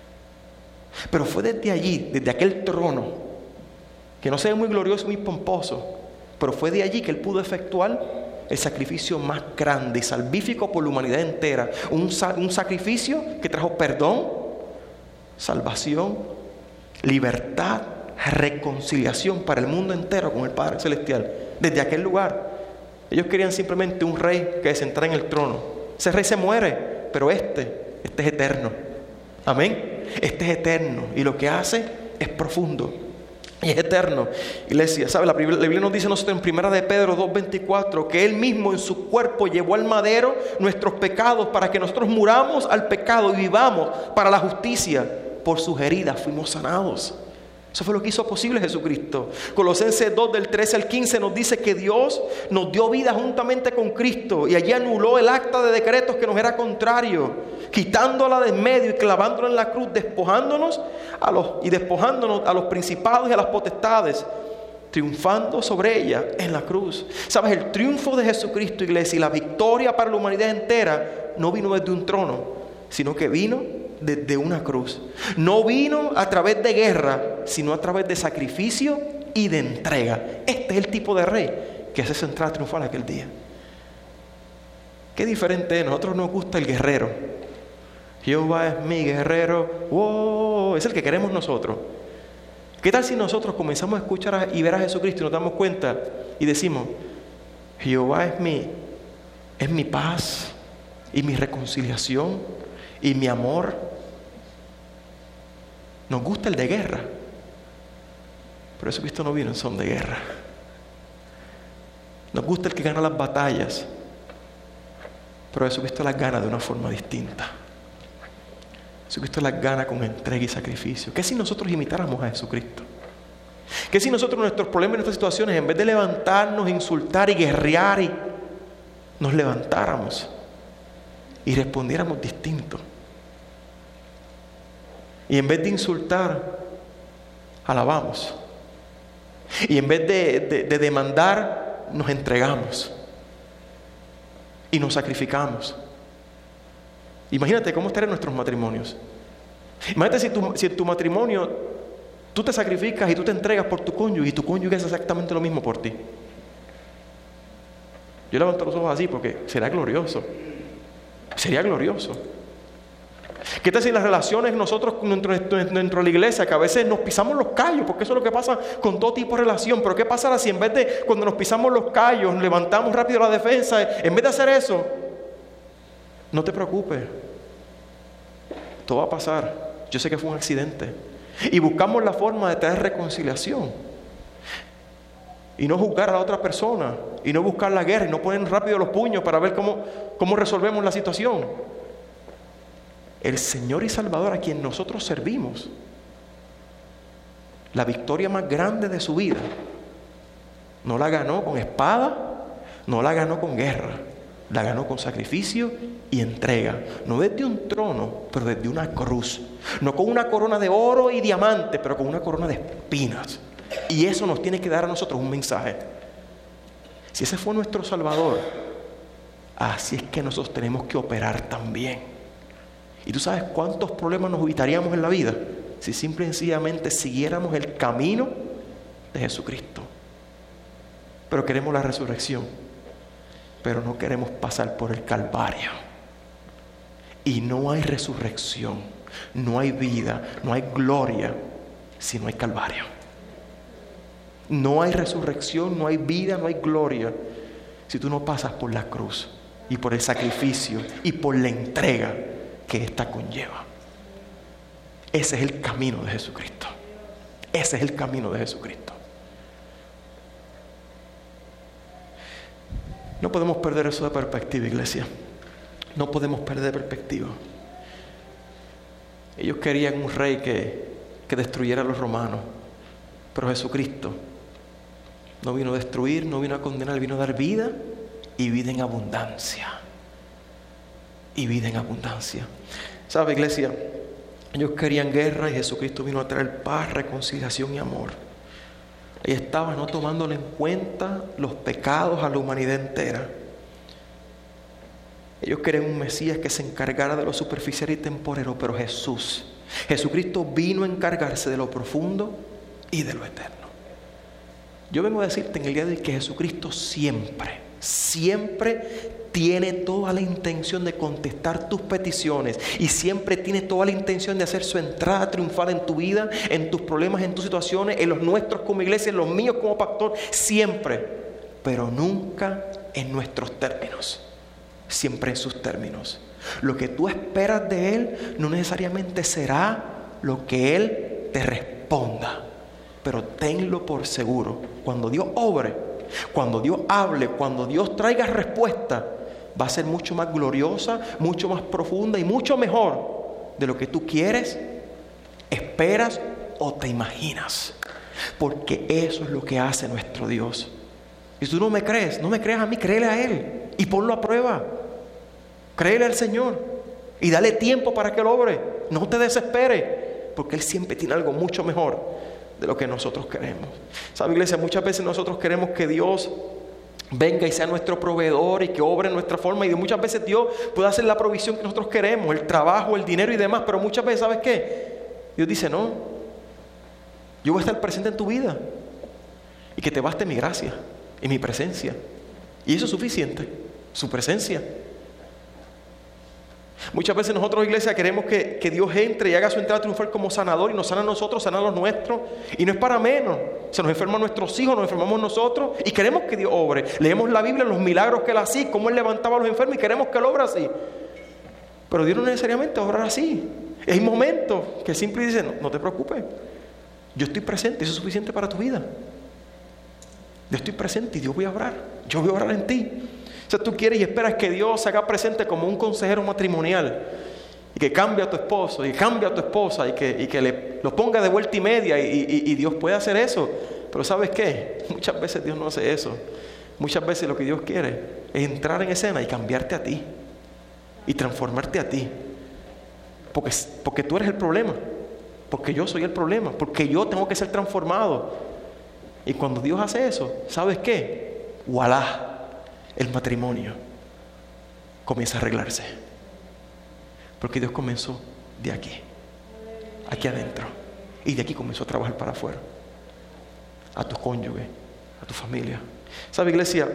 Pero fue desde allí, desde aquel trono, que no se ve muy glorioso, muy pomposo, pero fue de allí que Él pudo efectuar el sacrificio más grande y salvífico por la humanidad entera. Un, un sacrificio que trajo perdón, salvación, libertad, reconciliación para el mundo entero con el Padre Celestial. Desde aquel lugar, ellos querían simplemente un rey que se sentara en el trono. Ese rey se muere, pero este, este es eterno. Amén. Este es eterno y lo que hace es profundo y es eterno. Iglesia, ¿sabe? La Biblia, la Biblia nos dice a nosotros en primera de Pedro dos veinticuatro que Él mismo en su cuerpo llevó al madero nuestros pecados para que nosotros muramos al pecado y vivamos para la justicia. Por sus heridas fuimos sanados. Eso fue lo que hizo posible Jesucristo. Colosenses dos del trece al quince nos dice que Dios nos dio vida juntamente con Cristo y allí anuló el acta de decretos que nos era contrario, quitándola de en medio y clavándola en la cruz, despojándonos a los, y despojándonos a los principados y a las potestades, triunfando sobre ella en la cruz. ¿Sabes? El triunfo de Jesucristo, iglesia, y la victoria para la humanidad entera no vino desde un trono, sino que vino desde una cruz. No vino a través de guerra, sino a través de sacrificio y de entrega. Este es el tipo de rey que hace esa entrada triunfal aquel día. Qué diferente es. A nosotros nos gusta el guerrero. Jehová es mi guerrero. ¡Wow! Es el que queremos nosotros. ¿Qué tal si nosotros comenzamos a escuchar a, y ver a Jesucristo y nos damos cuenta y decimos: Jehová es mi, es mi paz y mi reconciliación y mi amor? Nos gusta el de guerra, pero Jesucristo no vino en son de guerra. Nos gusta el que gana las batallas, pero Jesucristo las gana de una forma distinta. Jesucristo las gana con entrega y sacrificio. ¿Qué si nosotros imitáramos a Jesucristo? ¿Qué si nosotros nuestros problemas, nuestras situaciones, en vez de levantarnos, insultar y guerrear, y nos levantáramos y respondiéramos distinto? Y en vez de insultar, alabamos. Y en vez de, de, de demandar, nos entregamos. Y nos sacrificamos. Imagínate cómo estarían nuestros matrimonios. Imagínate si, tu, si en tu matrimonio tú te sacrificas y tú te entregas por tu cónyuge y tu cónyuge hace exactamente lo mismo por ti. Yo levanto los ojos así porque será glorioso. Sería glorioso. ¿Qué tal si las relaciones nosotros dentro, dentro de la iglesia, que a veces nos pisamos los callos, porque eso es lo que pasa con todo tipo de relación? Pero ¿qué pasará si en vez de cuando nos pisamos los callos, levantamos rápido la defensa, en vez de hacer eso, no te preocupes, todo va a pasar, yo sé que fue un accidente, y buscamos la forma de traer reconciliación y no juzgar a la otra persona y no buscar la guerra y no poner rápido los puños para ver cómo, cómo resolvemos la situación? El Señor y Salvador a quien nosotros servimos, la victoria más grande de su vida, no la ganó con espada, no la ganó con guerra, la ganó con sacrificio y entrega. No desde un trono, pero desde una cruz. No con una corona de oro y diamante, pero con una corona de espinas. Y eso nos tiene que dar a nosotros un mensaje. Si ese fue nuestro Salvador, así es que nosotros tenemos que operar también. ¿Y tú sabes cuántos problemas nos evitaríamos en la vida si simple y sencillamente siguiéramos el camino de Jesucristo? Pero queremos la resurrección, pero no queremos pasar por el Calvario. Y no hay resurrección, no hay vida, no hay gloria si no hay Calvario. No hay resurrección, no hay vida, no hay gloria si tú no pasas por la cruz y por el sacrificio y por la entrega que ésta conlleva. Ese es el camino de Jesucristo. Ese es el camino de Jesucristo. No podemos perder eso de perspectiva, iglesia. No podemos perder perspectiva. Ellos querían un rey que, que destruyera a los romanos. Pero Jesucristo no vino a destruir, no vino a condenar, vino a dar vida y vida en abundancia. Y vida en abundancia. ¿Sabe, iglesia? Ellos querían guerra y Jesucristo vino a traer paz, reconciliación y amor. Ahí estaba, no tomándole en cuenta los pecados a la humanidad entera. Ellos querían un Mesías que se encargara de lo superficial y temporero, pero Jesús, Jesucristo vino a encargarse de lo profundo y de lo eterno. Yo vengo a decirte en el día de hoy que Jesucristo siempre, siempre tiene toda la intención de contestar tus peticiones y siempre tiene toda la intención de hacer su entrada triunfal en tu vida, en tus problemas, en tus situaciones, en los nuestros como iglesia, en los míos como pastor, siempre, pero nunca en nuestros términos, siempre en sus términos. Lo que tú esperas de Él no necesariamente será lo que Él te responda, pero tenlo por seguro, cuando Dios obre, cuando Dios hable, cuando Dios traiga respuesta, va a ser mucho más gloriosa, mucho más profunda y mucho mejor de lo que tú quieres, esperas o te imaginas. Porque eso es lo que hace nuestro Dios. Y si tú no me crees, no me creas a mí, créele a Él y ponlo a prueba. Créele al Señor y dale tiempo para que Él obre. No te desesperes, porque Él siempre tiene algo mucho mejor de lo que nosotros queremos. ¿Sabe, iglesia? Muchas veces nosotros queremos que Dios venga y sea nuestro proveedor y que obre en nuestra forma, y muchas veces Dios puede hacer la provisión que nosotros queremos, el trabajo, el dinero y demás, pero muchas veces, ¿sabes qué? Dios dice, no, yo voy a estar presente en tu vida y que te baste mi gracia y mi presencia, y eso es suficiente, su presencia. Muchas veces nosotros, iglesia, queremos que, que Dios entre y haga su entrada triunfal como sanador y nos sana a nosotros, sana a los nuestros, y no es para menos. Se nos enferman nuestros hijos, nos enfermamos nosotros y queremos que Dios obre. Leemos la Biblia, los milagros que Él hacía, cómo Él levantaba a los enfermos y queremos que Él obre así. Pero Dios no necesariamente obra así. Hay momentos que Él siempre dice, no, no te preocupes, yo estoy presente, eso es suficiente para tu vida. Yo estoy presente y Dios voy a obrar, yo voy a obrar en ti. O sea, tú quieres y esperas que Dios se haga presente como un consejero matrimonial y que cambie a tu esposo y cambie a tu esposa y que, y que le, lo ponga de vuelta y media y, y, y Dios puede hacer eso. Pero ¿sabes qué? Muchas veces Dios no hace eso. Muchas veces lo que Dios quiere es entrar en escena y cambiarte a ti y transformarte a ti. Porque, porque tú eres el problema, porque yo soy el problema, porque yo tengo que ser transformado. Y cuando Dios hace eso, ¿sabes qué? ¡Voilá! El matrimonio comienza a arreglarse. Porque Dios comenzó de aquí, aquí adentro, y de aquí comenzó a trabajar para afuera, a tus cónyuges, a tu familia. ¿Sabe, iglesia?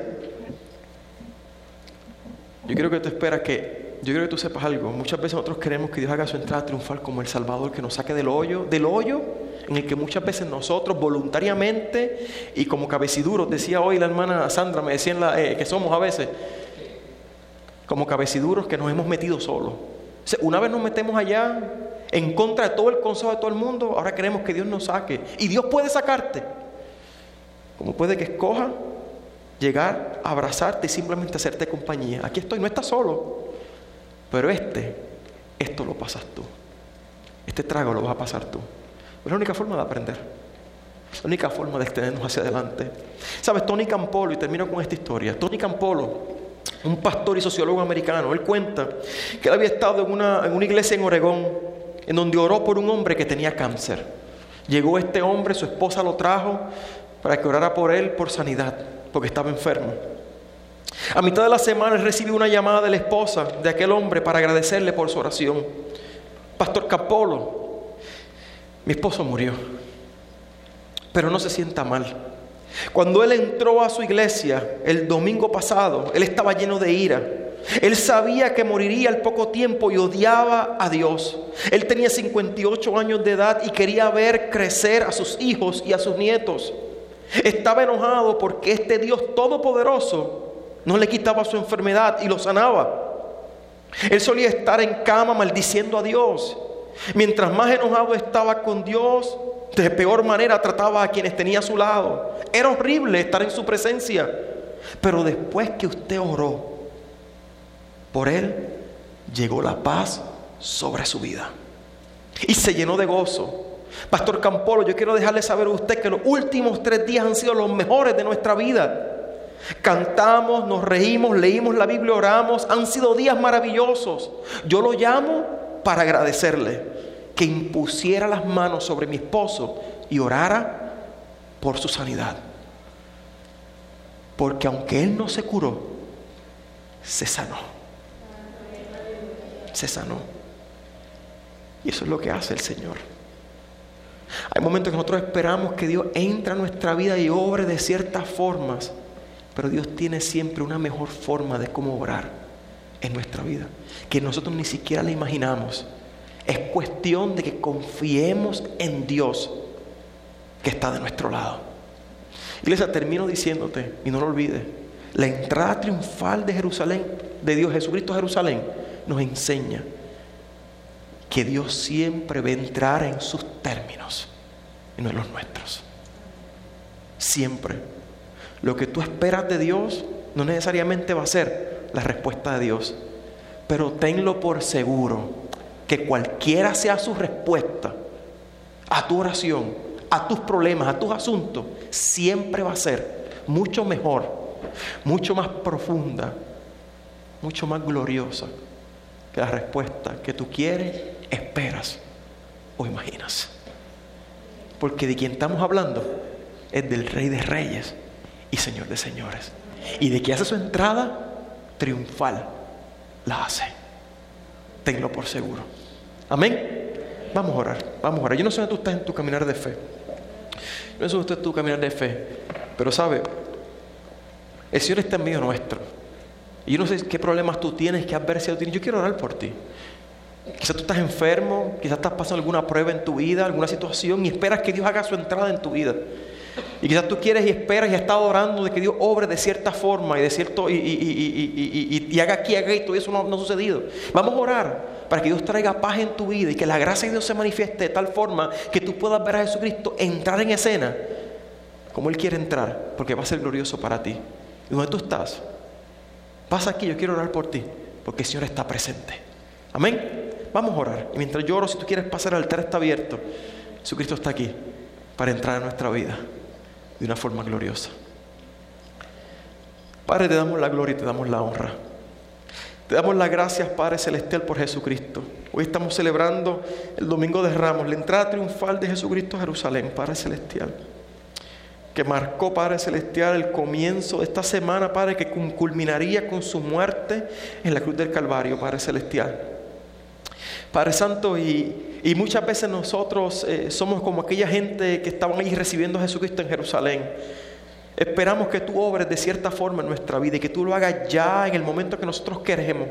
Yo quiero que tú esperas que, yo quiero que tú sepas algo. Muchas veces nosotros queremos que Dios haga su entrada triunfal como el Salvador, que nos saque del hoyo, del hoyo en el que muchas veces nosotros voluntariamente y como cabeciduros, decía hoy la hermana Sandra, me decían la, eh, que somos a veces como cabeciduros que nos hemos metido solos. O sea, una vez nos metemos allá en contra de todo el consejo de todo el mundo, ahora queremos que Dios nos saque. Y Dios puede sacarte, como puede que escoja llegar a abrazarte y simplemente hacerte compañía. Aquí estoy, no estás solo, pero este, esto lo pasas tú. Este trago lo vas a pasar tú. Es la única forma de aprender, la única forma de extendernos hacia adelante. ¿Sabes? Tony Campolo, y termino con esta historia. Tony Campolo, un pastor y sociólogo americano, él cuenta que él había estado en una, en una iglesia en Oregón, en donde oró por un hombre que tenía cáncer. Llegó este hombre, su esposa lo trajo para que orara por él por sanidad, porque estaba enfermo. A mitad de la semana él recibió una llamada de la esposa de aquel hombre para agradecerle por su oración. Pastor Campolo, mi esposo murió, pero no se sienta mal. Cuando él entró a su iglesia el domingo pasado, él estaba lleno de ira. Él sabía que moriría al poco tiempo y odiaba a Dios. Él tenía cincuenta y ocho años de edad y quería ver crecer a sus hijos y a sus nietos. Estaba enojado porque este Dios todopoderoso no le quitaba su enfermedad y lo sanaba. Él solía estar en cama maldiciendo a Dios. Mientras más enojado estaba con Dios, de peor manera trataba a quienes tenía a su lado. Era horrible estar en su presencia. Pero después que usted oró por él, llegó la paz sobre su vida y se llenó de gozo. Pastor Campolo, yo quiero dejarle saber a usted que los últimos tres días han sido los mejores de nuestra vida. Cantamos, nos reímos, leímos la Biblia, oramos. Han sido días maravillosos. Yo lo llamo para agradecerle que impusiera las manos sobre mi esposo y orara por su sanidad. Porque aunque él no se curó, se sanó. Se sanó. Y eso es lo que hace el Señor. Hay momentos que nosotros esperamos que Dios entre a nuestra vida y obre de ciertas formas, pero Dios tiene siempre una mejor forma de cómo obrar en nuestra vida, que nosotros ni siquiera la imaginamos. Es cuestión de que confiemos en Dios que está de nuestro lado. Iglesia, termino diciéndote, y no lo olvides, la entrada triunfal de Jerusalén, de Dios Jesucristo a Jerusalén, nos enseña que Dios siempre va a entrar en sus términos y no en los nuestros. Siempre. Lo que tú esperas de Dios no necesariamente va a ser la respuesta de Dios, pero tenlo por seguro que cualquiera sea su respuesta a tu oración, a tus problemas, a tus asuntos, siempre va a ser mucho mejor, mucho más profunda, mucho más gloriosa que la respuesta que tú quieres, esperas o imaginas. Porque de quien estamos hablando es del Rey de Reyes y Señor de Señores, y de que hace su entrada triunfal, la hace. Tenlo por seguro. Amén. Vamos a orar, vamos a orar. Yo no sé dónde tú estás en tu caminar de fe. Yo no sé dónde tú estás en tu caminar de fe, pero sabe, el Señor está en medio nuestro. Y yo no sé qué problemas tú tienes, qué adversidad tú tienes. Yo quiero orar por ti. Quizás tú estás enfermo, quizás estás pasando alguna prueba en tu vida, alguna situación, y esperas que Dios haga su entrada en tu vida. Y quizás tú quieres y esperas y has estado orando de que Dios obre de cierta forma y de cierto y, y, y, y, y, y, y haga aquí, haga esto, y eso no, no ha sucedido. Vamos a orar para que Dios traiga paz en tu vida y que la gracia de Dios se manifieste de tal forma que tú puedas ver a Jesucristo entrar en escena como Él quiere entrar, porque va a ser glorioso para ti. ¿Y dónde tú estás? Pasa aquí, yo quiero orar por ti, porque el Señor está presente. Amén. Vamos a orar. Y mientras yo oro, si tú quieres pasar, el altar está abierto. Jesucristo está aquí para entrar en nuestra vida de una forma gloriosa. Padre, te damos la gloria y te damos la honra. Te damos las gracias, Padre Celestial, por Jesucristo. Hoy estamos celebrando el Domingo de Ramos, la entrada triunfal de Jesucristo a Jerusalén, Padre Celestial, que marcó, Padre Celestial, el comienzo de esta semana, Padre, que culminaría con su muerte en la cruz del Calvario, Padre Celestial. Padre Santo, y, y muchas veces nosotros eh, somos como aquella gente que estaban ahí recibiendo a Jesucristo en Jerusalén. Esperamos que tú obres de cierta forma en nuestra vida y que tú lo hagas ya en el momento que nosotros queremos.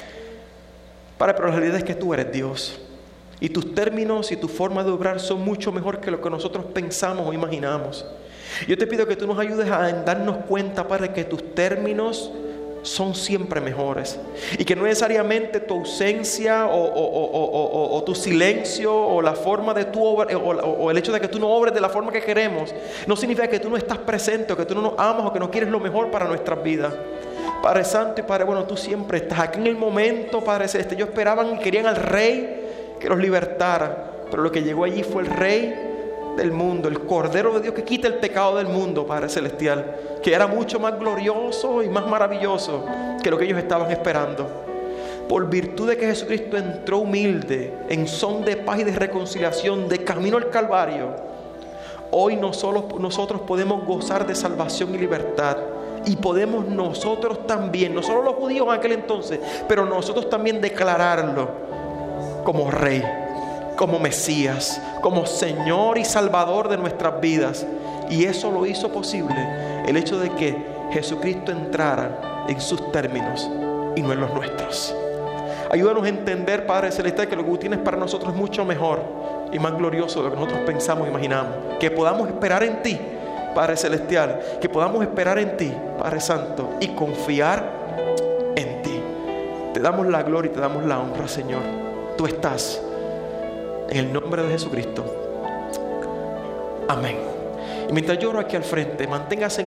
Padre, pero la realidad es que tú eres Dios. Y tus términos y tu forma de obrar son mucho mejor que lo que nosotros pensamos o imaginamos. Yo te pido que tú nos ayudes a darnos cuenta, Padre, que tus términos son siempre mejores y que no necesariamente tu ausencia o, o, o, o, o, o tu silencio o la forma de tu obra o, o el hecho de que tú no obres de la forma que queremos no significa que tú no estás presente o que tú no nos amas o que no quieres lo mejor para nuestras vidas. Padre Santo y Padre bueno, tú siempre estás aquí en el momento, Padre Celeste. Ellos esperaban y querían al Rey que los libertara, pero lo que llegó allí fue el Rey del mundo, el Cordero de Dios que quita el pecado del mundo, Padre Celestial, que era mucho más glorioso y más maravilloso que lo que ellos estaban esperando. Por virtud de que Jesucristo entró humilde, en son de paz y de reconciliación, de camino al Calvario, hoy nosotros, nosotros podemos gozar de salvación y libertad. Y podemos nosotros también, no solo los judíos en aquel entonces, pero nosotros también declararlo como Rey, como Mesías, como Señor y Salvador de nuestras vidas. Y eso lo hizo posible el hecho de que Jesucristo entrara en sus términos y no en los nuestros. Ayúdanos a entender, Padre Celestial, que lo que tú tienes para nosotros es mucho mejor y más glorioso de lo que nosotros pensamos e imaginamos. Que podamos esperar en ti, Padre Celestial, que podamos esperar en ti, Padre Santo, y confiar en ti. Te damos la gloria y te damos la honra, Señor. Tú estás. En el nombre de Jesucristo. Amén. Y mientras lloro aquí al frente, manténgase